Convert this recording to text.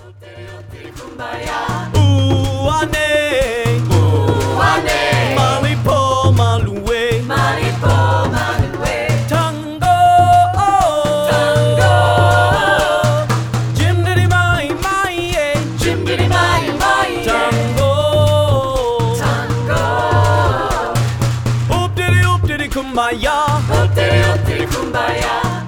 우아네 우아네 말리포 말루웨 말리포 말루웨 tango tango 짐들이 마이 마이에 짐들이 마이 마이 tango tango 옵디리 옵디리 쿰마야 엎드리 엎드리 쿰바야